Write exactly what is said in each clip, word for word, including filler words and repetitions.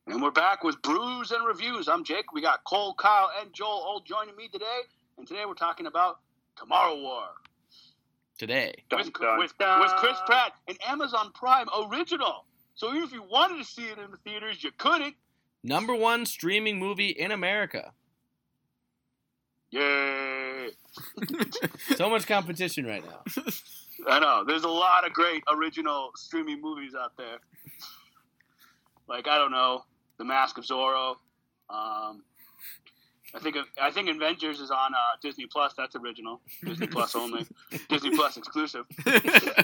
And we're back with Brews and Reviews. I'm Jake. We got Cole, Kyle, and Joel all joining me today. And today we're talking about Tomorrow War. Today. With, dun, with, dun. with Chris Pratt, an Amazon Prime original. So even if you wanted to see it in the theaters, you couldn't. Number one streaming movie in America. Yay. So much competition right now. I know. There's a lot of great original streaming movies out there. Like, I don't know, The Mask of Zorro. Um, I think I think Avengers is on uh, Disney Plus. That's original. Disney Plus only. Disney Plus exclusive. um,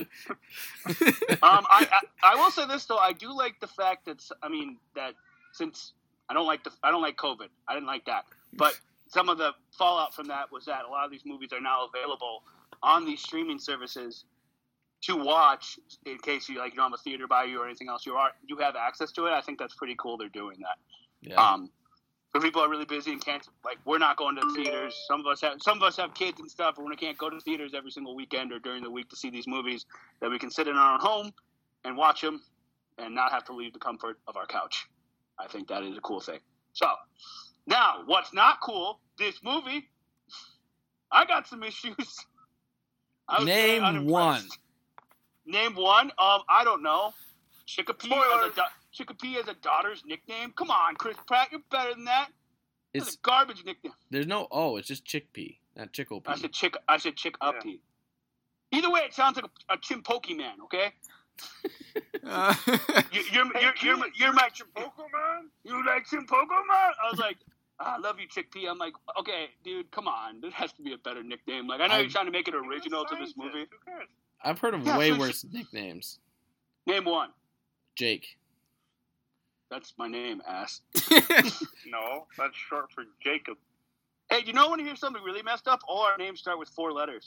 I, I I will say this though. I do like the fact that I mean that since I don't like the I don't like COVID. I didn't like that. But some of the fallout from that was that a lot of these movies are now available on these streaming services to watch in case you like you don't have a theater by you or anything else. You are you have access to it. I think that's pretty cool. They're doing that. Yeah. Um, for people who are really busy and can't like we're not going to theaters. Some of us have some of us have kids and stuff, and we can't go to theaters every single weekend or during the week to see these movies. That we can sit in our own home and watch them and not have to leave the comfort of our couch. I think that is a cool thing. So now, what's not cool? This movie. I got some issues. I was Name one. Name one. Um, I don't know. Chicopee as, a do- Chicopee as a daughter's nickname. Come on, Chris Pratt, you're better than that. It's, it's a garbage nickname. There's no. Oh, it's just Chickpea, not Chickopee. I said chick. I said chick uppy. Yeah. Either way, it sounds like a, a Chimpoke man. Okay. uh, you, you're you're you're you're, you're my Chimpoke man. You like Chimpoke man? I was like, I love you, Chickpea. I'm like, okay, dude, come on. There has to be a better nickname. Like, I know I'm, you're trying to make it original to this movie. Who cares? I've heard of yeah, way so worse nicknames. Name one. Jake. That's my name, ass. No, that's short for Jacob. Hey, do you know when you hear something really messed up? All our names start with four letters.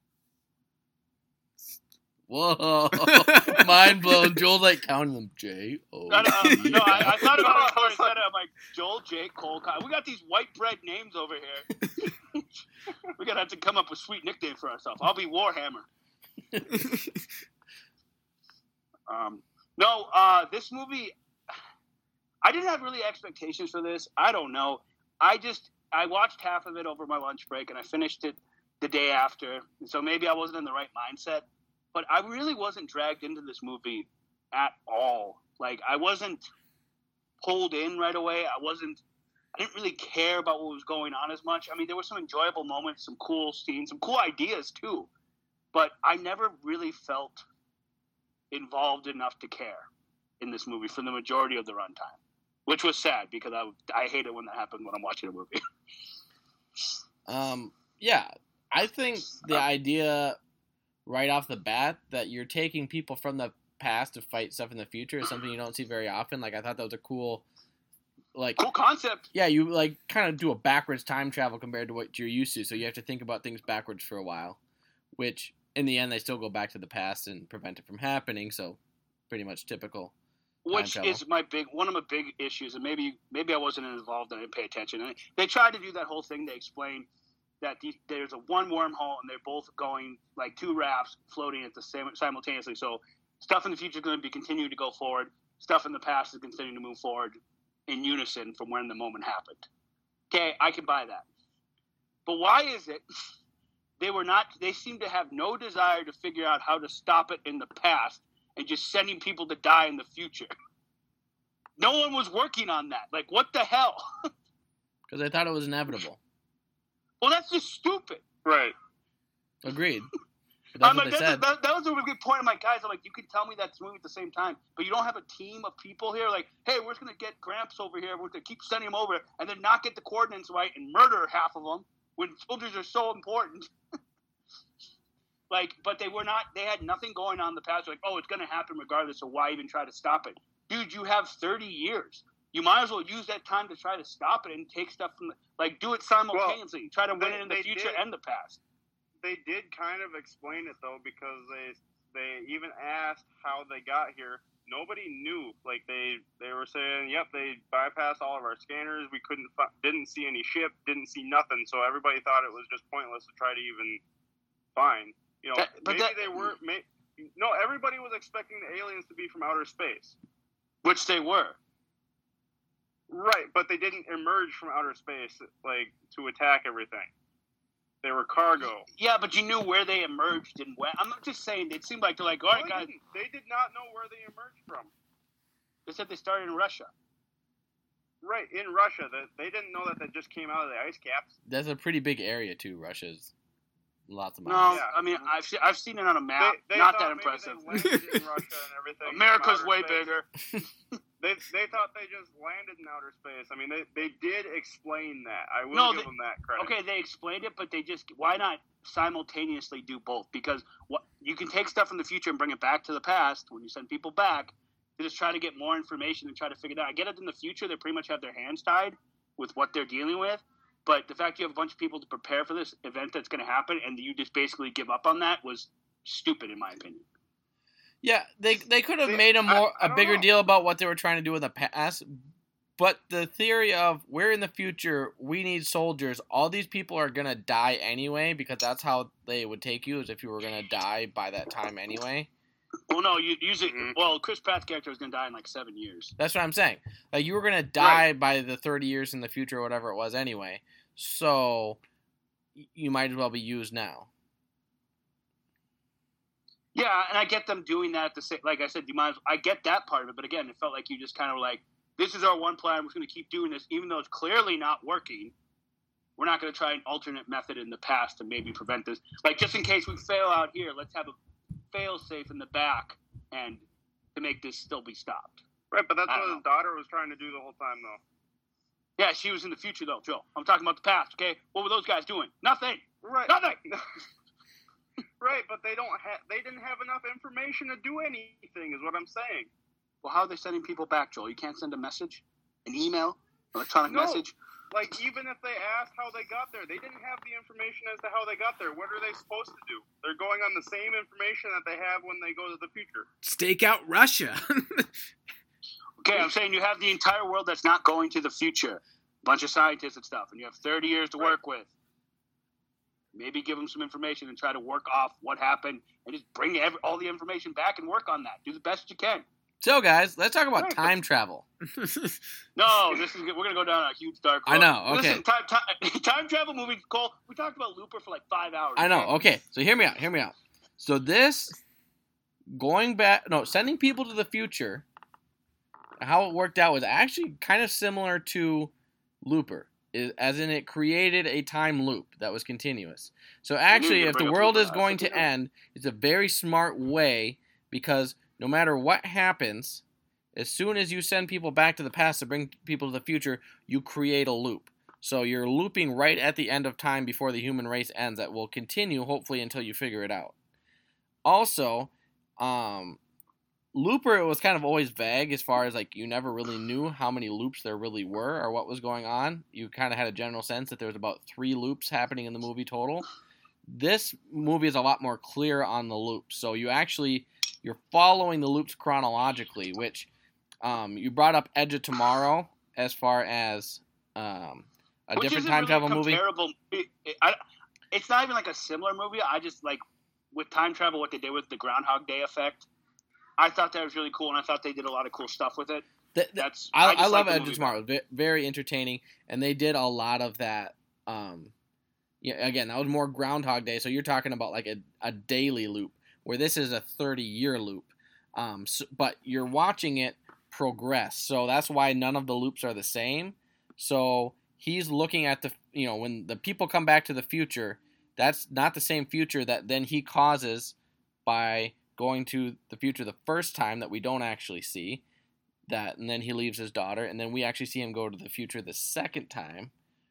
Whoa. Mind blown. Joel's like counting them. J O. No, no, uh, no I, I thought about it before I said it. I'm like, Joel, Jake, Cole, Kyle. We got these white bread names over here. We're going to have to come up with sweet nicknames for ourselves. I'll be Warhammer. um, no, uh, this movie, I didn't have really expectations for this. I don't know. I just, I watched half of it over my lunch break and I finished it the day after. So maybe I wasn't in the right mindset, but I really wasn't dragged into this movie at all. Like I wasn't pulled in right away. I wasn't, I didn't really care about what was going on as much. I mean, there were some enjoyable moments, some cool scenes, some cool ideas too. But I never really felt involved enough to care in this movie for the majority of the runtime, which was sad because I, I hate it when that happens when I'm watching a movie. um, yeah, I think the idea right off the bat that you're taking people from the past to fight stuff in the future is something you don't see very often. Like, I thought that was a cool, like, cool concept. Yeah, you like kind of do a backwards time travel compared to what you're used to, so you have to think about things backwards for a while, which in the end they still go back to the past and prevent it from happening. So, pretty much typical. Which is my big one of my big issues, and maybe maybe I wasn't involved and I didn't pay attention. And they tried to do that whole thing. They explained that these, there's a one wormhole and they're both going like two rafts floating at the same simultaneously. So stuff in the future is going to be continuing to go forward. Stuff in the past is continuing to move forward in unison from when the moment happened. Okay, I can buy that. But why is it they were not? They seem to have no desire to figure out how to stop it in the past and just sending people to die in the future. No one was working on that. Like, what the hell? Because I thought it was inevitable. Well, that's just stupid. Right. Agreed. But that's I'm what like, they that's said. A, that, that was a really good point of my guys. I'm like, you can tell me that's moving at the same time, but you don't have a team of people here. Like, hey, we're just going to get Gramps over here. We're going to keep sending him over and then not get the coordinates right and murder half of them when soldiers are so important. Like, but they were not, they had nothing going on in the past. Like, oh, it's going to happen regardless, so why even try to stop it? Dude, you have thirty years. You might as well use that time to try to stop it and take stuff from, the, like, do it simultaneously. Well, try to win they, it in the future did, and the past. They did kind of explain it, though, because they they even asked how they got here. Nobody knew. Like, they, they were saying, yep, they bypassed all of our scanners. We couldn't, didn't see any ship, didn't see nothing. So everybody thought it was just pointless to try to even find. You know, that, maybe that, they were. May, no, everybody was expecting the aliens to be from outer space, which they were. Right, but they didn't emerge from outer space like to attack everything. They were cargo. Yeah, but you knew where they emerged and when. I'm not just saying. It seemed like they're like, all right, no, they guys. Didn't. They did not know where they emerged from. They said they started in Russia. Right, in Russia. That they didn't know that they just came out of the ice caps. That's a pretty big area too. Russia's lots of No, miles. Yeah. I mean I've se- I've seen it on a map. They, they not thought that maybe impressive. They landed in Russia and everything. America's from way outer space. bigger. They they thought they just landed in outer space. I mean, they, they did explain that. I will No, give they- them that credit. Okay, they explained it, but they just why not simultaneously do both? Because what you can take stuff from the future and bring it back to the past when you send people back to just try to get more information and try to figure it out. I get it in the future; they pretty much have their hands tied with what they're dealing with. But the fact you have a bunch of people to prepare for this event that's going to happen, and you just basically give up on that was stupid, in my opinion. Yeah, they they could have See, made a more I- I a don't bigger know. deal about what they were trying to do in the past. But the theory of we're in the future, we need soldiers. All these people are gonna die anyway because that's how they would take you, as if you were gonna die by that time anyway. Well, no, you usually. Mhm. Well, Chris Pratt's character is going to die in like seven years. That's what I'm saying. Like you were gonna die by the thirty years in the future or whatever it was anyway. So y- you might as well be used now. Yeah, and I get them doing that. At the same, like I said, you might. As, I get that part of it, but again, it felt like you just kind of like, this is our one plan. We're going to keep doing this, even though it's clearly not working. We're not going to try an alternate method in the past to maybe prevent this. Like just in case we fail out here, let's have a fail safe in the back and to make this still be stopped. Right, but that's I what don't his daughter was trying to do the whole time, though. Yeah, she was in the future though, Joe. I'm talking about the past. Okay, what were those guys doing? Nothing. Right. Nothing. Right, but they don't have. They didn't have enough information to do anything. Is what I'm saying. Well, how are they sending people back, Joel? You can't send a message, an email, electronic No. message. Like, even if they asked how they got there, they didn't have the information as to how they got there. What are they supposed to do? They're going on the same information that they have when they go to the future. Stake out Russia. Okay, I'm saying you have the entire world that's not going to the future, a bunch of scientists and stuff, and you have thirty years to Right. work with. Maybe give them some information and try to work off what happened, and just bring every, all the information back and work on that. Do the best you can. So guys, let's talk about Right, time travel. No, this is we're gonna go down a huge dark road. I know, okay. Listen, time, time, time travel movie, Cole. We talked about Looper for like five hours. I know. Okay, so hear me out. Hear me out. So this going back, no, sending people to the future. How it worked out was actually kind of similar to Looper, i- as in it created a time loop that was continuous. So actually, to if the bring up world Looper. is I going think to I know. end, it's a very smart way because no matter what happens, as soon as you send people back to the past to bring people to the future, you create a loop. So you're looping right at the end of time before the human race ends. That will continue hopefully until you figure it out. Also, um, Looper was kind of always vague as far as like you never really knew how many loops there really were or what was going on. You kind of had a general sense that there was about three loops happening in the movie total. This movie is a lot more clear on the loops. So you actually you're following the loops chronologically, which um, you brought up Edge of Tomorrow as far as um, a Which different isn't time really travel movie. comparable. It, it, I, it's not even like a similar movie. I just like with time travel, what they did with the Groundhog Day effect. I thought that was really cool, and I thought they did a lot of cool stuff with it. The- the- That's I, just I love like the Edge of movie Tomorrow. It was ve- very entertaining, and they did a lot of that. Um, yeah, again, that was more Groundhog Day. So you're talking about like a, a daily loop, where this is a thirty year loop. Um, so, but you're watching it progress, so that's why none of the loops are the same. So he's looking at the you know when the people come back to the future, that's not the same future that then he causes by going to the future the first time that we don't actually see that, and then he leaves his daughter, and then we actually see him go to the future the second time.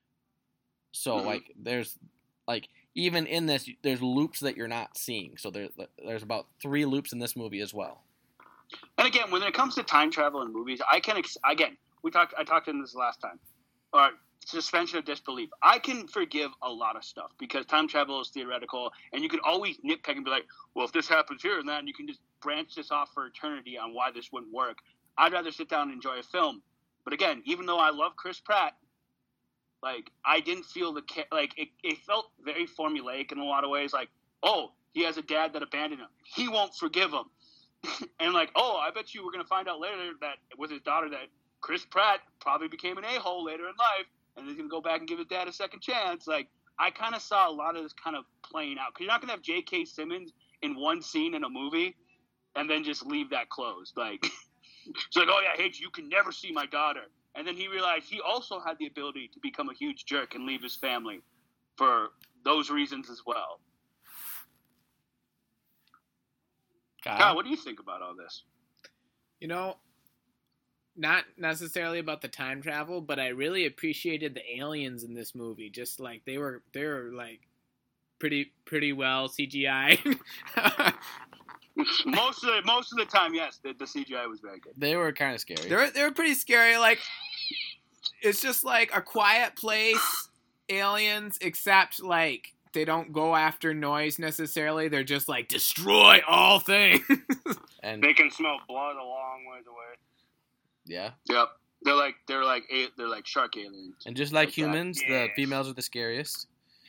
So Mhm. like there's like even in this there's loops that you're not seeing. So there's there's about three loops in this movie as well. And again, when it comes to time travel in movies, I can ex- again we talked. I talked in this last time. Or suspension of disbelief. I can forgive a lot of stuff because time travel is theoretical, and you can always nitpick and be like, "Well, if this happens here and that," and you can just branch this off for eternity on why this wouldn't work. I'd rather sit down and enjoy a film. But again, even though I love Chris Pratt, like I didn't feel the ca- like it, it felt very formulaic in a lot of ways. Like, oh, he has a dad that abandoned him. He won't forgive him. And like, oh, I bet you we're gonna find out later that it was his daughter that Chris Pratt probably became an a-hole later in life, and he's gonna go back and give his dad a second chance. Like, I kind of saw a lot of this kind of playing out, because you're not gonna have J K. Simmons in one scene in a movie and then just leave that closed. Like, it's like, oh yeah, hey, you can never see my daughter. And then he realized he also had the ability to become a huge jerk and leave his family for those reasons as well. Kyle? Kyle, what do you think about all this? You know, not necessarily about the time travel, but I really appreciated the aliens in this movie. Just like they were, they were like pretty, pretty well C G I. most of the most of the time, yes, the, the C G I was very good. They were kind of scary. They were, they were pretty scary. Like, it's just like A Quiet Place aliens, except like they don't go after noise necessarily. They're just like destroy all things. And They can smell blood a long ways away. yeah, Yep, they're like they're like a, they're like shark aliens. and just like Like that. humans, Yeah. the females are the scariest.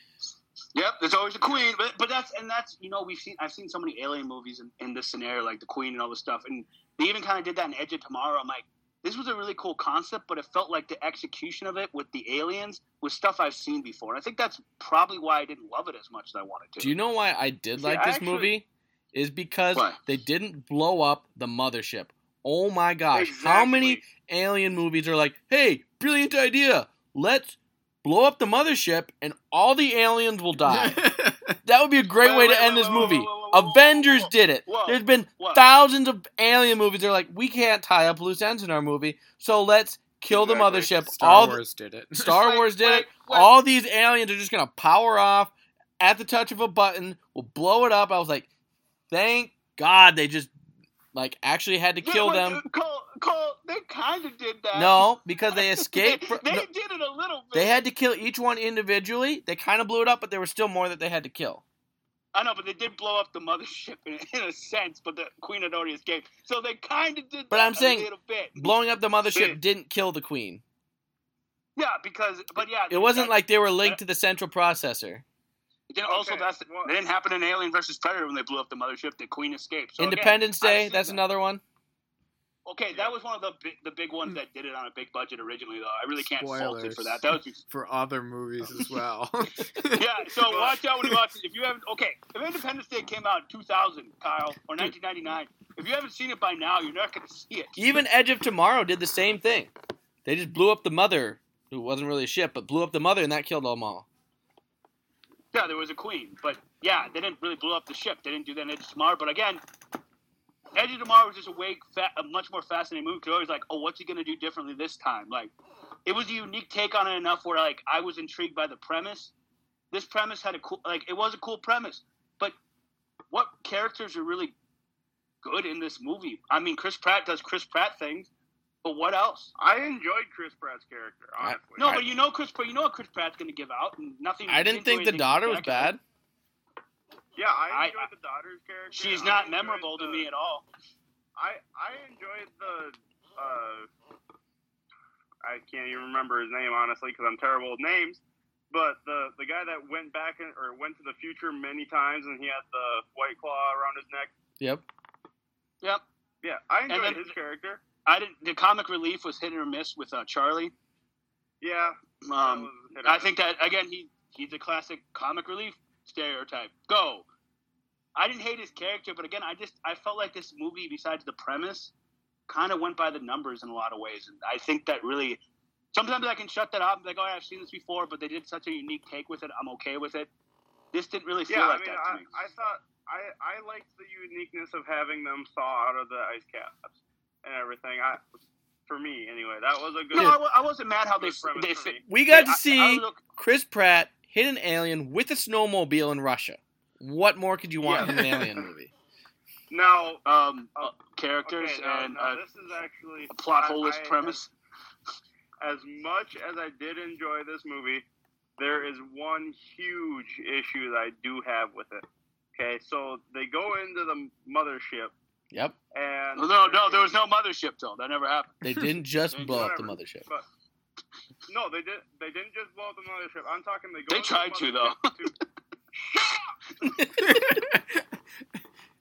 Yep, there's always a queen, but but that's and that's you know we've seen I've seen so many alien movies in, in this scenario, like the Queen and all this stuff, and they even kind of did that in Edge of Tomorrow. I'm like, this was a really cool concept, but it felt like the execution of it with the aliens was stuff I've seen before, and I think that's probably why I didn't love it as much as I wanted to. Do you know why I did See, like I this actually- movie? Is because Why? they didn't blow up the mothership. Oh my gosh. Exactly. How many alien movies are like, hey, brilliant idea. Let's blow up the mothership and all the aliens will die. That would be a great Wait, way wait, to end wait, this wait, whoa, movie. whoa, whoa, whoa, whoa, Avengers whoa. did it. Whoa. There's been Whoa. thousands of alien movies. They're like, we can't tie up loose ends in our movie, so let's kill the Exactly. mothership. Star all the- Wars did it. Star Wait, Wars did wait, it. wait. All these aliens are just gonna power off at the touch of a button. We'll blow it up. I was like, thank God they just like actually had to Yeah, kill wait, them. uh, Cole, Cole, they kind of did that. No, because they escaped. they fr- they no, did it a little bit. they had to kill each one individually. They kind of blew it up, but there was still more that they had to kill. I know, but they did blow up the mothership in, in a sense, but the Queen had already escaped. So they kind of did But that I'm saying a little bit. Blowing up the mothership See. didn't kill the queen. Yeah, because, but yeah. It wasn't that- like they were linked to the central processor. Then also, Okay, that's well- it didn't happen in Alien versus Predator when they blew up the mothership. The Queen escaped. So again, Independence I've Day, seen that's that. another one. Okay, that was one of the big, the big ones that did it on a big budget originally, though. I really can't fault it Spoilers. for that. That was For other movies as well. yeah. So watch out when you watch it. If you haven't, okay, if Independence Day came out in two thousand, Kyle, or nineteen ninety-nine, if you haven't seen it by now, you're not going to see it. Even Edge of Tomorrow did the same thing. They just blew up the mother, who wasn't really a ship, but blew up the mother, and that killed them all. Yeah, there was a queen, but yeah, they didn't really blow up the ship. They didn't do that in Edge of Tomorrow. But again, Edge of Tomorrow was just a way, fa- a much more fascinating movie. Because I was like, oh, what's he gonna do differently this time? Like, it was a unique take on it enough where like I was intrigued by the premise. This premise had a cool, like it was a cool premise, but what characters are really good in this movie? I mean, Chris Pratt does Chris Pratt things, but what else? I enjoyed Chris Pratt's character, honestly. No, I- but you know Chris, Pratt, you know what Chris Pratt's gonna give out, and nothing. I didn't think the anything daughter was spectacular. bad. Yeah, I I- enjoyed the daughter's character. She's I not enjoyed memorable to the- me at all. I I enjoyed the. Uh, I can't even remember his name honestly because I'm terrible with names. But the the guy that went back in, or went to the future many times and he had the white claw around his neck. Yep. Yep. Yeah, I enjoyed then- his character. I didn't. The comic relief was hit or miss with uh, Charlie. Yeah. that Um, was hit or I miss. think that again, he he's a classic comic relief stereotype. Go. I didn't hate his character, but again, I just I felt like this movie, besides the premise, kind of went by the numbers in a lot of ways, and I think that really. Sometimes I can shut that off and be like, oh, I've seen this before, but they did such a unique take with it. I'm okay with it. This didn't really feel Yeah, like I mean, that to I, me. I thought I I liked the uniqueness of having them thaw out of the ice caps and everything. I, for me, anyway, that was a good. No, I, wa- I wasn't mad how they good premise they for fit. me. We got they- to I- see I look- Chris Pratt hit an alien with a snowmobile in Russia. What more could you want Yeah. in an alien movie? Now, um, Oh, uh, characters okay, now, and now uh, this is actually a plot I- holeless I- premise. As much as I did enjoy this movie, there is one huge issue that I do have with it. Okay, so they go into the mothership, Yep. and No, no, there was no mothership though. That never happened. They didn't just blow up the Whatever. mothership. But no, they did. They didn't just blow up the mothership. I'm talking. They go. They into tried the to, though.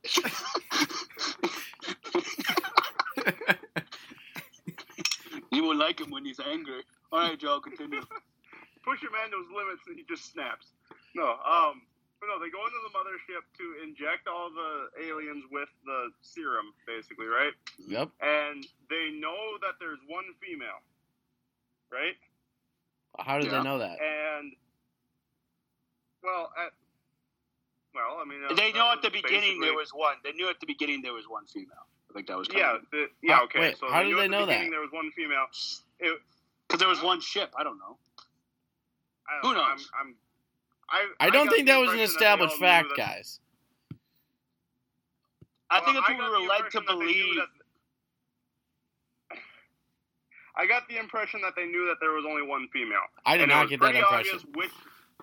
mothership to- You will would like him when he's angry. All right, Joe, continue. Push your man to his limits, and he just snaps. No, um, but no, they go into the mothership to inject all the aliens with the serum, basically, right? Yep. And they know that there's one female, right? How did Yeah. they know that? And well, at well, I mean, that- They that know at the was beginning there basically- was one. They knew at the beginning there was one female. I think that was kind Yeah, of the, yeah, How- okay. wait, so how they did knew they at the know that? beginning there was one female. It, because there was one ship. I don't know. I don't Who know, knows? I'm, I'm, I, I don't got think the that was an impression that they established all knew fact, that- guys. I Well, think that's I what we got were the led to impression that they knew believe. that- I got the impression that they knew that there was only one female. I did and it not was get that pretty impression. obvious which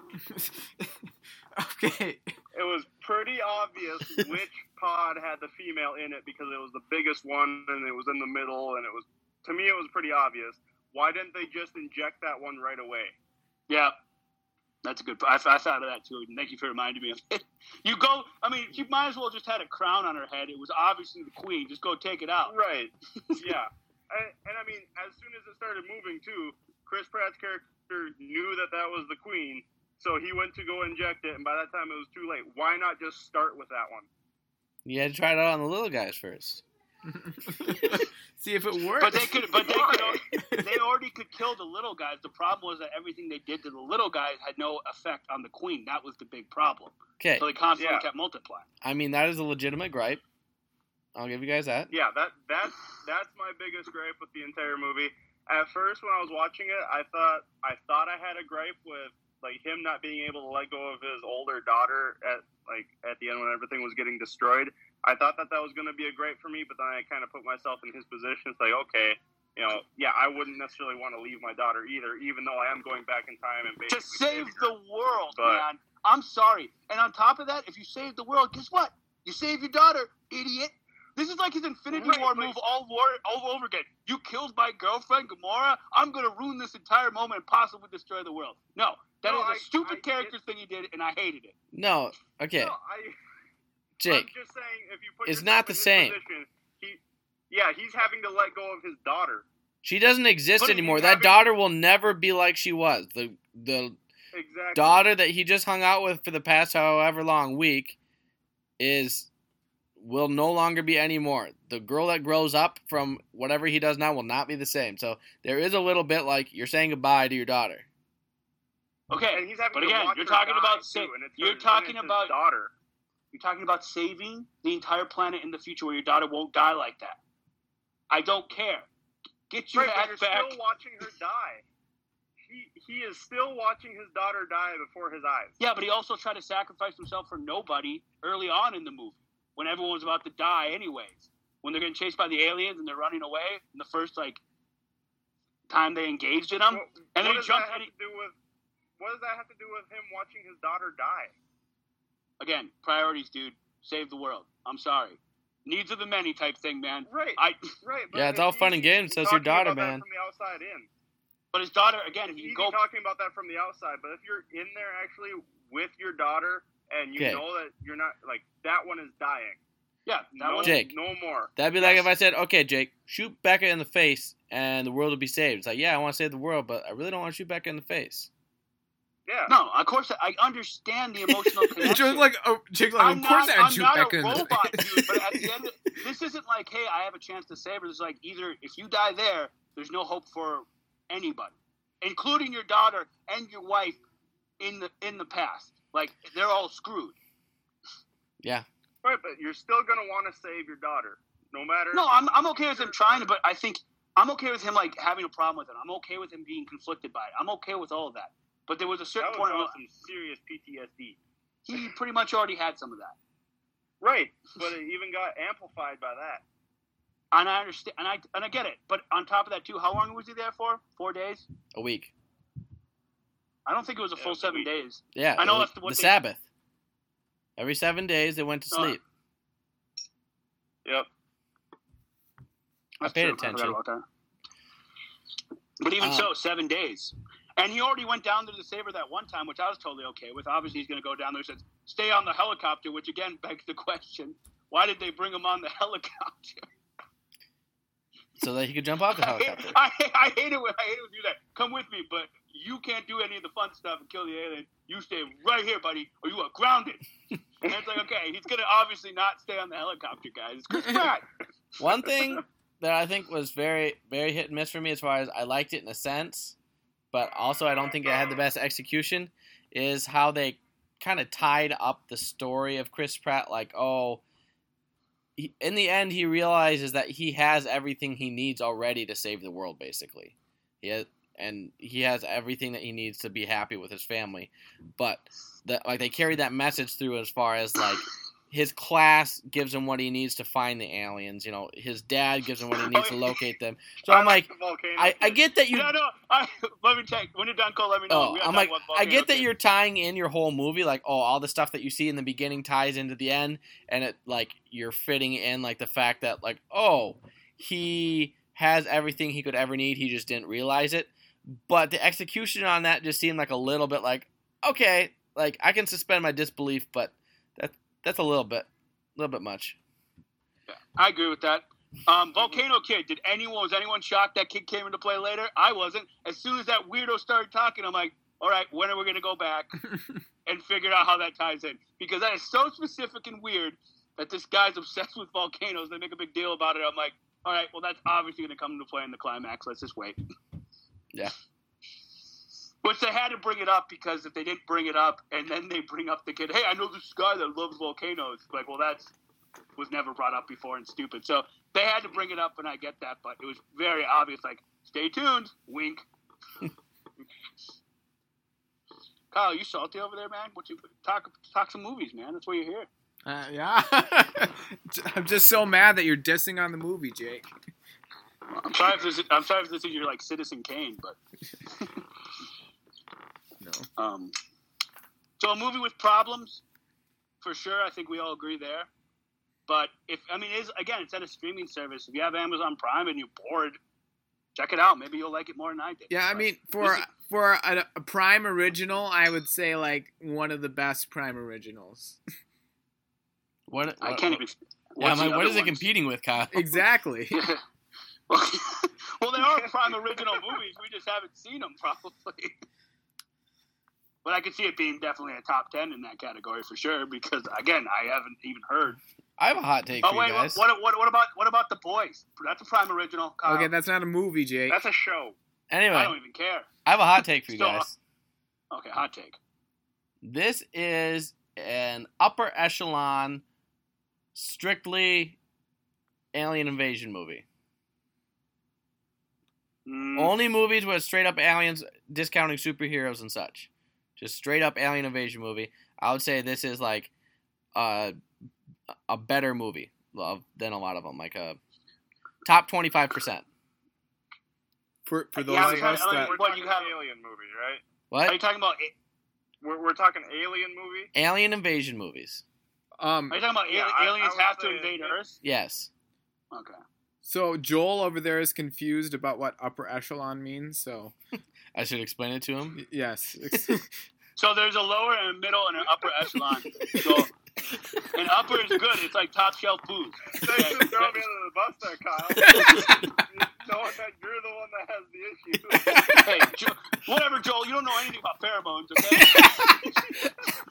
Okay. it was pretty obvious which pod had the female in it because it was the biggest one and it was in the middle and it was to me it was pretty obvious. Why didn't they just inject that one right away? Yeah, that's a good. I, I thought of that too. Thank you for reminding me of it. You go. I mean, you might as well just had a crown on her head. It was obviously the queen. Just go take it out. Right. Yeah. And, and I mean, as soon as it started moving too, Chris Pratt's character knew that that was the queen, so he went to go inject it, and by that time it was too late. Why not just start with that one? You had to try it out on the little guys first. See if it works. But they could. But they Why? could. They already could kill the little guys. The problem was that everything they did to the little guys had no effect on the queen. That was the big problem. Okay, So they constantly Yeah. kept multiplying. I mean that is a legitimate gripe. I'll give you guys that. Yeah, that that's that's my biggest gripe with the entire movie. At first, when I was watching it, I thought I thought I had a gripe with like him not being able to let go of his older daughter at like at the end when everything was getting destroyed. I thought that that was going to be a gripe for me, but then I kind of put myself in his position. It's like, okay, you know, yeah, I wouldn't necessarily want to leave my daughter either, even though I am going back in time and To basically save saving the her. world, But- man. I'm sorry. And on top of that, if you save the world, guess what? You save your daughter, idiot. This is like his Infinity Right, War like- move all, war, all over again. You killed my girlfriend, Gamora. I'm going to ruin this entire moment and possibly destroy the world. No, that No, is a I- stupid I- character thing he did, and I hated it. No, okay, No, I, Jake. I'm just saying, if you put It's yourself not the in his same. Position, he, yeah, he's having to let go of his daughter. She doesn't exist But he's anymore. That having- daughter will never be like she was. The the Exactly. daughter that he just hung out with for the past however long week is will no longer be anymore. The girl that grows up from whatever he does now will not be the same. So there is a little bit like you're saying goodbye to your daughter. Okay, And he's having but to again, watch you're her talking die, about too, sa- and it's you're her- and talking it's his about daughter. you're talking about saving the entire planet in the future where your daughter won't die like that. I don't care. Get your Right, but ass you're back. still watching her die. He he is still watching his daughter die before his eyes. Yeah, but he also tried to sacrifice himself for nobody early on in the movie when everyone was about to die anyways. When they're getting chased by the aliens and they're running away in the first like time they engaged in them. What, and then what he does jumped that have and he- to do with? What does that have to do with him watching his daughter die? Again, priorities, dude. Save the world. I'm sorry. Needs of the many type thing, man. Right, I right. But Yeah, it's if all fun he's and games, says your talking daughter, about that man. From the outside in. but his daughter again, if It's you easy go talking about that from the outside, but if you're in there actually with your daughter and you Okay. know that you're not like that one is dying. yeah, that No, one Jake. no more. That'd be like Yes. if I said, okay, Jake, shoot Becca in the face and the world will be saved. It's like, yeah, I want to save the world, but I really don't want to shoot Becca in the face. Yeah. No, of course I understand the emotional connection. Jake like, oh, Jake like, I'm of course not, I'd I'm shoot not Becca a in the robot, face. dude. But at the end, of, this isn't like, hey, I have a chance to save her. It's like either if you die there, there's no hope for anybody, including your daughter and your wife in the in the past. Like they're all screwed. Yeah. Right, but you're still gonna want to save your daughter, no matter. No, I'm I'm okay with him trying to, but I think I'm okay with him like having a problem with it. I'm okay with him being conflicted by it. I'm okay with all of that. But there was a That certain would point where cause some serious P T S D. he pretty much already had some of that. Right, but it even got amplified by that. And I understand, and I and I get it. But on top of that, too, how long was he there for? Four days? A week. I don't think it was a Yeah, full it was a seven week. days. Yeah. I know it was that's what the they- Sabbath. Every seven days they went to Uh, sleep. Yep. I That's paid true. attention. forgot about that. But even Um, so, seven days. And he already went down there to save her that one time, which I was totally okay with. Obviously, he's going to go down there and says, stay on the helicopter, which again begs the question, why did they bring him on the helicopter? so that he could jump off the I hate, helicopter. I, hate, I hate it when I hate it when you do that. Come with me, but you can't do any of the fun stuff and kill the alien. You stay right here, buddy, or you are grounded. And it's like, okay, he's gonna obviously not stay on the helicopter, guys. It's Chris Pratt. One thing that I think was very, very hit and miss for me, as far as I liked it in a sense, but also I don't think it had the best execution, is how they kind of tied up the story of Chris Pratt. Like, oh, he, in the end, he realizes that he has everything he needs already to save the world, basically. He has, and he has everything that he needs to be happy with his family. But the, like they carried that message through as far as like his class gives him what he needs to find the aliens. You know, his dad gives him what he needs to locate them. So I'm like, I, I get that you. No, no. I, let me check. When you're done, Cole, let me know. Oh, I'm like, I get that you're tying in your whole movie, like, oh, all the stuff that you see in the beginning ties into the end, and it like you're fitting in like the fact that like, oh, he has everything he could ever need, he just didn't realize it. But the execution on that just seemed like a little bit like, okay, like I can suspend my disbelief, but that that's a little bit, a little bit much. Yeah, I agree with that. Um, Volcano Kid. Did anyone was anyone shocked that kid came into play later? I wasn't. As soon as that weirdo started talking, I'm like, all right, when are we gonna go back and figure out how that ties in? Because that is so specific and weird that this guy's obsessed with volcanoes. They make a big deal about it. I'm like, all right, well that's obviously gonna come into play in the climax. Let's just wait. Yeah. Which they had to bring it up, because if they didn't bring it up and then they bring up the kid, hey, I know this guy that loves volcanoes. Like, well, that's was never brought up before and stupid. So they had to bring it up, and I get that, but it was very obvious. Like, stay tuned, wink. Kyle, you salty over there, man? What you talk talk some movies, man? That's why you're here. Uh, yeah. I'm just so mad that you're dissing on the movie, Jake. I'm sorry if this is, I'm sorry if this is your like Citizen Kane, but no. Um, so a movie with problems, for sure. I think we all agree there. But if I mean, it's again, it's at a streaming service. If you have Amazon Prime and you're bored, check it out. Maybe you'll like it more than I did. Yeah, I but mean, for is, for a, a Prime original, I would say like one of the best Prime originals. What, what I can't even. Yeah, I'm like, what is it ones? competing with, Kyle? Exactly. well, well, there are Prime original movies. We just haven't seen them, probably. But I could see it being definitely a top ten in that category for sure. Because again, I haven't even heard. I have a hot take Oh for wait, you guys. what, what what what about what about The Boys? That's a Prime original. Kyle. Okay, that's not a movie, Jake. That's a show. Anyway, I don't even care. I have a hot take for you Still, guys. Okay, hot take. This is an upper echelon, strictly alien invasion movie. Mm, Only movies with straight up aliens discounting superheroes and such. Just straight up alien invasion movie. I would say this is like uh, a better movie than a lot of them. Like a top twenty-five percent. For for those Yeah, of I us mean, that We're What, talking you have- alien movie, right? What? are you talking about? We're, we're talking alien movie. Alien invasion movies. um Are you talking about Yeah, ali- I- I aliens would have to say- invade Earth? Yes. Okay. so Joel over there is confused about what upper echelon means, so I should explain it to him. y- yes. So there's a lower and a middle and an upper echelon. So an upper is good. It's like top shelf booze. Thanks for throwing me under the bus there, Kyle. Knowing that you're the one that has the issue. Hey, jo- whatever, Joel. You don't know anything about pheromones, okay?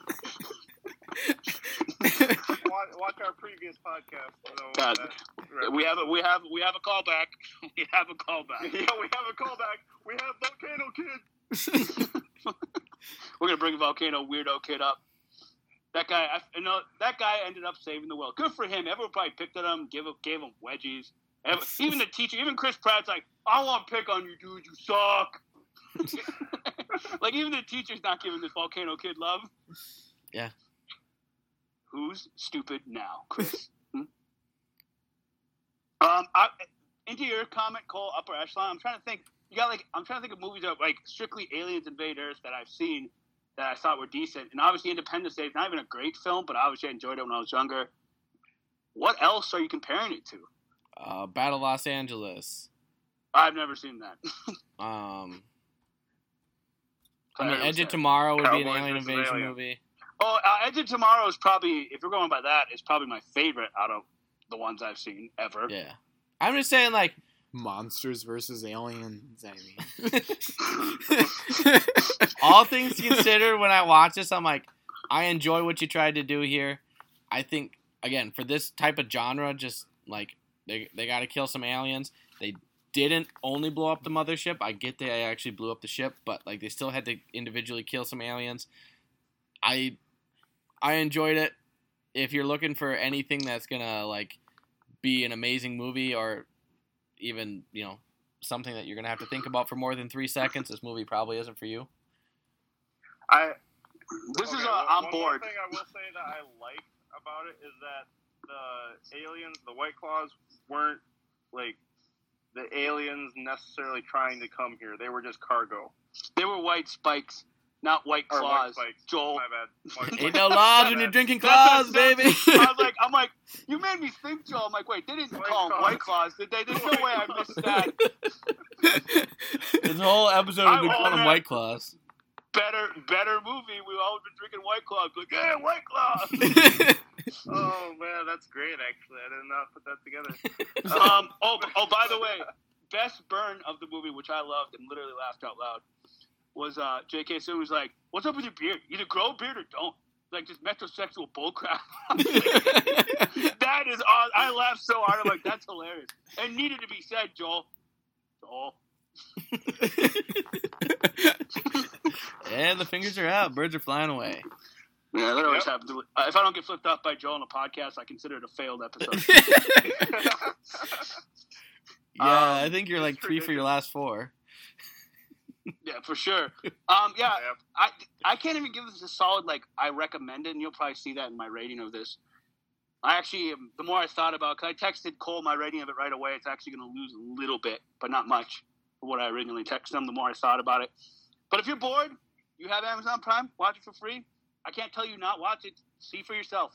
watch, watch our previous podcast. So God, that, we have a we have we have a callback. We have a callback. Yeah, we have a callback. We have Volcano Kid. We're gonna bring Volcano Weirdo Kid up. That guy, I, you know, that guy ended up saving the world. Good for him. Everyone probably picked at him, gave him, gave him wedgies. Every, even the teacher, even Chris Pratt's like, I want to pick on you, dude. You suck. Like even the teacher's not giving this Volcano Kid love. Yeah. Who's stupid now, Chris? hmm? Um, I, into your comment, Cole, upper echelon. I'm trying to think. You got like I'm trying to think of movies that are like strictly aliens invade Earth that I've seen that I thought were decent. And obviously, Independence Day is not even a great film, but obviously I enjoyed it when I was younger. What else are you comparing it to? Uh, Battle of Los Angeles. I've never seen that. Um, I I mean, never Edge said of it. Tomorrow would be an Cowboys alien versus invasion aliens. movie. Oh, uh, Edge of Tomorrow is probably, if you're going by that, is probably my favorite out of the ones I've seen ever. Yeah. I'm just saying, like, Monsters versus aliens, I mean. All things considered, when I watch this, I'm like, I enjoy what you tried to do here. I think, again, for this type of genre, just, like, they they got to kill some aliens. They didn't only blow up the mothership. I get they actually blew up the ship, but, like, they still had to individually kill some aliens. I I enjoyed it. If you're looking for anything that's going to, like, be an amazing movie or even, you know, something that you're going to have to think about for more than three seconds, this movie probably isn't for you. I This okay, is uh, one, on one board. One thing I will say that I like about it is that the aliens, the White Claws, weren't like the aliens necessarily trying to come here. They were just cargo. They were white spikes, not white Or claws. white spikes. Joel. My bad. White Ain't spikes. no laws My when you're bad. drinking That's- claws, that's- baby. I was like, I'm like, you made me think, Joel. I'm like, wait, they didn't White call them Claws. white claws, did they? There's no way I missed that. This whole episode I has been will calling them have- White Claws. Better, better movie. We've always been drinking white claws. Like, yeah, white claws. Oh man, that's great. Actually, I did not put that together. um. Oh, oh. By the way, best burn of the movie, which I loved and literally laughed out loud, was uh, J K. Simmons was like, "What's up with your beard? Either grow a beard or don't." Like just metrosexual bullcrap. That is all. I laughed so hard. I'm like, that's hilarious. It needed to be said, Joel. Joel. And the fingers are out. Birds are flying away. Yeah, that always Yep. happens. Uh, if I don't get flipped off by Joel on a podcast, I consider it a failed episode. Yeah, Um, I think you're like it's three for your last four. Yeah, for sure. Um, yeah, Yep. I, I can't even give this a solid, like, I recommend it, and you'll probably see that in my rating of this. I actually, um, the more I thought about it, because I texted Cole my rating of it right away, it's actually going to lose a little bit, but not much for what I originally texted him, the more I thought about it. But if you're bored, you have Amazon Prime, watch it for free. I can't tell you not watch it. See for yourself.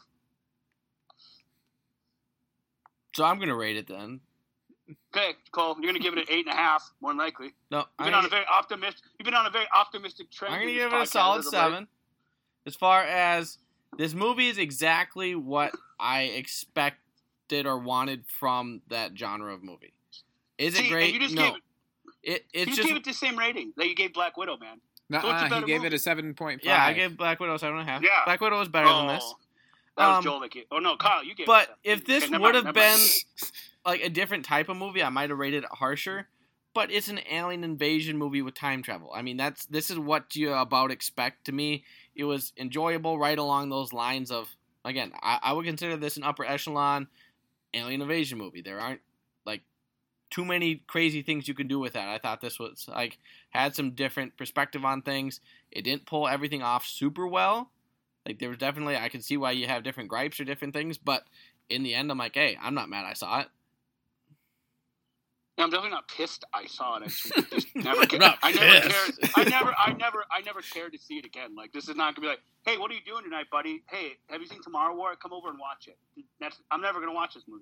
So I'm gonna rate it then. Okay, Cole, you're going to give it an eight and a half, more than likely. No, You've I'm been on a gonna, very optimistic. You've been on a very optimistic trend. I'm gonna in give this it a podcast solid as of late. seven. As far as this movie is exactly what I expected or wanted from that genre of movie. Is it See, and great? you just No. gave it- It You it's just, just gave it the same rating that you gave Black Widow, man. So it's a Nuh-uh, he better gave movie. it a seven point five. yeah. I gave Black Widow seven and a half. Yeah. Black Widow was better than this. Oh, that was Um, Joel that gave. Oh no, Kyle, you gave. But it if this Okay, never would mind, have never been mind. like a different type of movie, I might have rated it harsher. But it's an alien invasion movie with time travel. I mean, that's this is what you about expect. To me, it was enjoyable, right along those lines of. Again, I, I would consider this an upper echelon alien invasion movie. There aren't like too many crazy things you can do with that. I thought this was like had some different perspective on things. It didn't pull everything off super well. Like there was definitely I can see why you have different gripes or different things, but in the end, I'm like, hey, I'm not mad. I saw it. Yeah, I'm definitely not pissed. I saw it. I just, just never. Cared. Not I never pissed. cared. I never. I never. I never cared to see it again. Like this is not gonna be like, hey, what are you doing tonight, buddy? Hey, have you seen Tomorrow War? Come over and watch it. That's, I'm never gonna watch this movie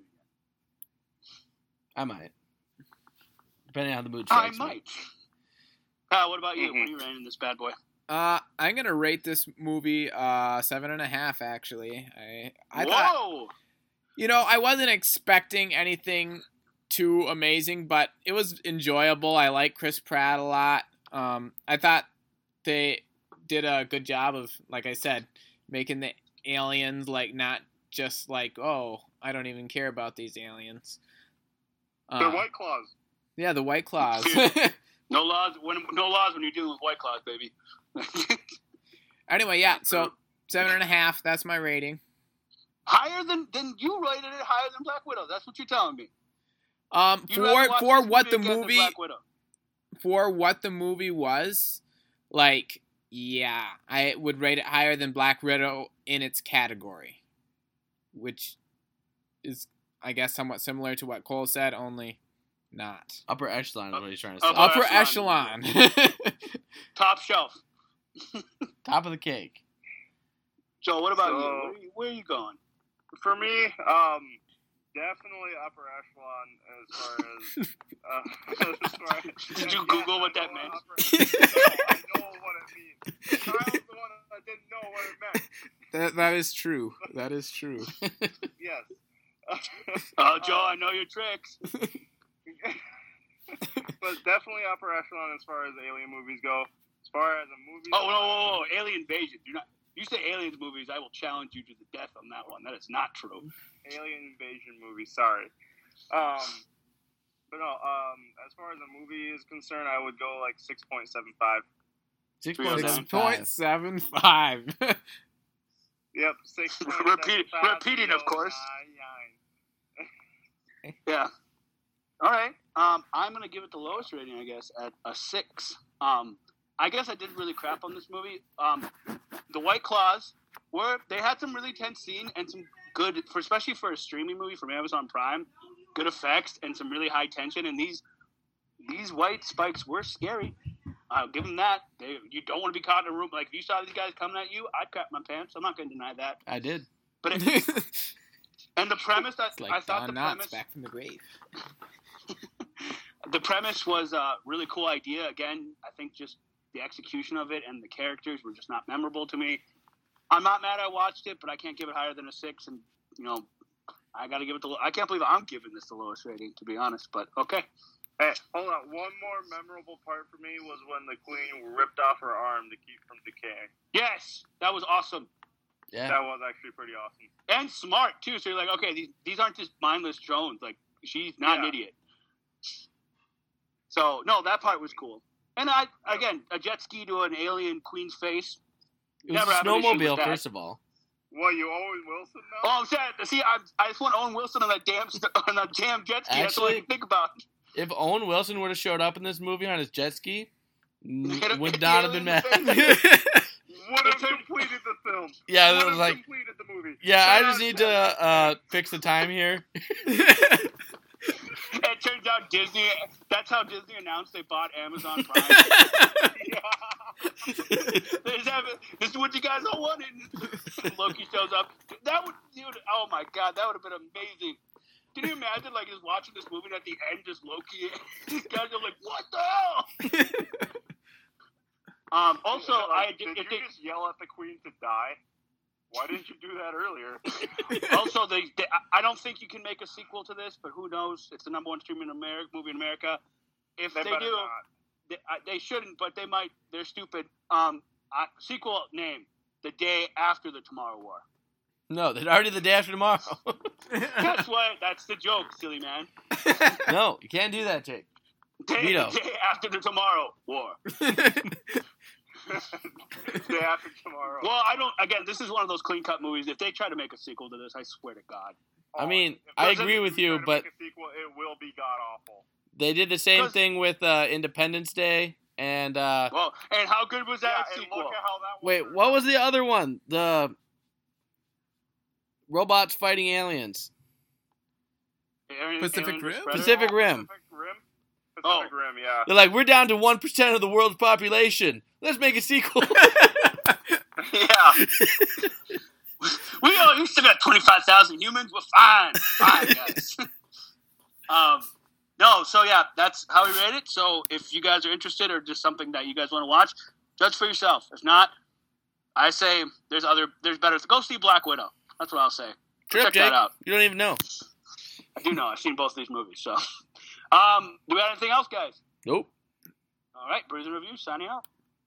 again. I might, depending on how the mood I strikes me. might. Kyle, what about you? Mhm. What are you rating this bad boy? Uh, I'm gonna rate this movie uh seven and a half. Actually, I I Whoa! thought you know I wasn't expecting anything too amazing, but it was enjoyable. I like Chris Pratt a lot. Um, I thought they did a good job of, like I said, making the aliens like not just like, oh, I don't even care about these aliens. Uh, They're White Claws. Yeah, the White Claws. No laws when no laws when you're dealing with White Claws, baby. Anyway, yeah. So seven and a half. That's my rating. Higher than than you rated it higher than Black Widow. That's what you're telling me. Um, You'd rather for watch for this what the again than movie Black Widow. for what the movie was, like, yeah, I would rate it higher than Black Widow in its category, which is, I guess, somewhat similar to what Cole said, only not. Upper echelon is what he's trying to say. Upper- Upper echelon. Top shelf. Top of the cake. Joe, what about So- you? Where are you? Where are you going? For me, um, definitely upper echelon as far as. Uh, as far as Did you yeah, Google what I that know meant? upper- I know what it means. Kyle's the one that didn't know what it meant. that that is true. That is true. Yes. Oh, Joe, I know your tricks. but definitely upper echelon as far as alien movies go. As far as a movie. Oh, no, whoa, whoa, Alien Invasion. Do not. You say aliens movies, I will challenge you to the death on that one. That is not true. Alien Invasion movie. Sorry. Um, but no. Um, as far as a movie is concerned, I would go like six point seven five. Six Six point Point seven. seven five. Yep, six. Repeat, repeating, of course. Yeah. All right. Um, I'm gonna give it the lowest rating, I guess, at a six. Um, I guess I did really crap on this movie. Um, the White Claws were they had some really tense scene and some good, for especially for a streaming movie from Amazon Prime, good effects and some really high tension. And these these white spikes were scary. I'll give them that. They, you don't want to be caught in a room. Like, if you saw these guys coming at you, I'd crap my pants. I'm not going to deny that. I did. But it, and the premise, I, It's like I thought Don the Knotts premise, back from the grave. the premise was a really cool idea. Again, I think just the execution of it and the characters were just not memorable to me. I'm not mad I watched it, but I can't give it higher than a six. And, you know, I got to give it the – I can't believe I'm giving this the lowest rating, to be honest. But, okay. Hey, hold on. One more memorable part for me was when the queen ripped off her arm to keep from decaying. Yes, that was awesome. Yeah. That was actually pretty awesome. And smart, too. So you're like, okay, these, these aren't just mindless drones. Like, she's not Yeah. an idiot. So, no, that part was cool. And, I again, a jet ski to an alien queen's face. It was Never a have an issue with snowmobile, that. first of all. What, you Owen Wilson now? Oh, I'm sad. See, I, I just want Owen Wilson on that damn st- on that damn jet ski. That's all I Actually- can think about. If Owen Wilson would have showed up in this movie on his jet ski, n- Hit him would with not the have been alien mad. in the Would have completed the film. Yeah, Would that was have like, completed the movie. yeah, I But, just need to uh, fix the time here. It turns out Disney. That's how Disney announced they bought Amazon Prime. Yeah. They just have it, this is what you guys all wanted. And Loki shows up. That would, dude. Oh my god, that would have been amazing. Can you imagine, like, just watching this movie and at the end, just Loki? These guys are like, what the hell? um. Also, Like, I did did. you If they, just yell at the queen to die? Why didn't you do that earlier? also, they, they. I don't think you can make a sequel to this, but who knows? It's the number one streaming America movie in America. If They they, better do, not. they, I- they shouldn't, but they might. They're stupid. Um. I, sequel name: The Day After the Tomorrow War. No, they're already the day after tomorrow. Guess what? That's the joke, silly man. No, you can't do that, Jake. Day, Vito. day after the tomorrow war. Day after tomorrow. Well, I don't. Again, this is one of those clean cut movies. If they try to make a sequel to this, I swear to God. I mean, If I they agree with you, try to but make a sequel, it will be god awful. they did the same 'Cause- thing with uh, Independence Day. And, uh, Well, and how good was Yeah, that and sequel? look at how that wait, one what was the other one? The robots fighting aliens. Aaron- Pacific Aaron Rim? Express? Pacific Rim. Pacific Rim? Pacific Oh. Rim, yeah. They're like, we're down to one percent of the world's population. Let's make a sequel. Yeah. we all, we still got twenty-five thousand humans. We're fine. Fine, guys. um, no, so yeah, that's how we rate it. So if you guys are interested or just something that you guys want to watch, judge for yourself. If not, I say there's other, there's better. Go see Black Widow. That's what I'll say. Trip, Check Jake. that out. You don't even know. I do know. I've seen both these movies. So, um, do we have anything else, guys? Nope. All right, Bruiser Review signing out.